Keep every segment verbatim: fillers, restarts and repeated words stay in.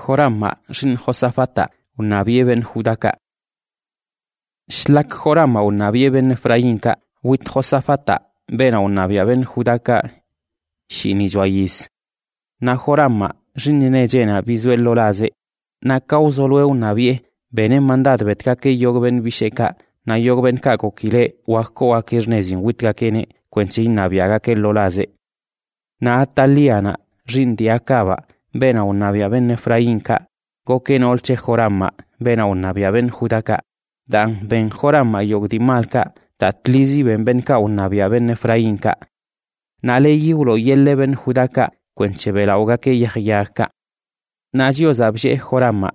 Joramma rin Josafata unabie ben Judaka. Shlak Joramma unabie ben Efraínka, wit Josafata bena unabia ben Judaka shini joayis. Na Joramma rin nejena bizuel lolaze, na causolue unabie bene mandat betkake yog ben bisheka, na yog ben kakokile wako wakirnezin witkakene kwenche inabiagake lolaze. Na Ataliana rin diakaba bena unabia ben Efraínka, goken olche Joramma bena unabia ben Judaka, dan ben Joramma yog di malka, tatlizi ben benka unabia ben Efraínka. Na leyulo yelle ben Judaka, kwenche belaugake yahyaka. Na jiozabje Joramma,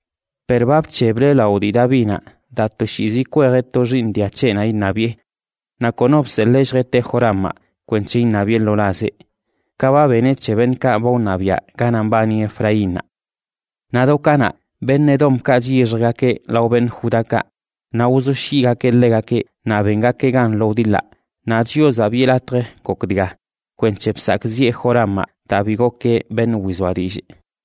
perbab chebre laudi davina, dato shizi kwegeto rin diachena inabie. Na konopse lejgete Joramma, kwenche inabie lolaze. Kaba bene chebenka bonabia ganambani Efraína. Na dokana ben Edom ka jirgake lau ben Judaka, na uzo shigake legake na bengake gan laudila, na jiozabielatre kokdiga, kwenche psakzie Joramma tabigoke ben wizwadije.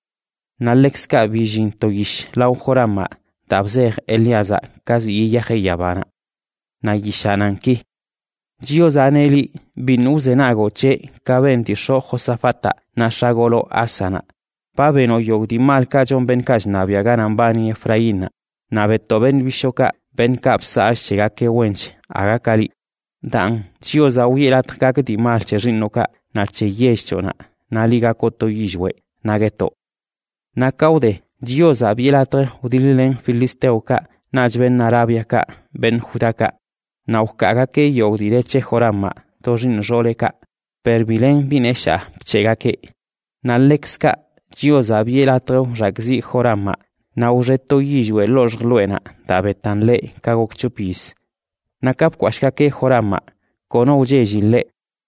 Na lexka bijin togish lau Joramma tabzer Eliaza kazi yahe yabana. Na yishananki. Jiozaneli bin uzenago che kabenti sho Josafata na shagolo asana. Pabeno yogdi malka jon ben kash nabia ganambani Efraína. Na beto ben bishoka ben kapsa ashegake wench agakali. Dan jioza uyelat kakdi malche rinnoka na che yeshona na liga koto yishwe na geto. Na kaude jioza bielatre udililen filisteuka najben arabiaka ben Judaka. Na ukagake yogdireche Joramma torin roleka perbilen binesha pchegake. Na lexka jioza bielatro ragzi Joramma na ureto yishwe los gluena dabetanle kagokchupis. Na kapkwashkake Joramma kono ujejile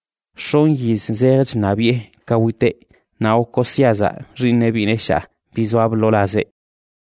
shon yiz zerj nabie kawite na okosiaza rinne binesha bizuab lolaze.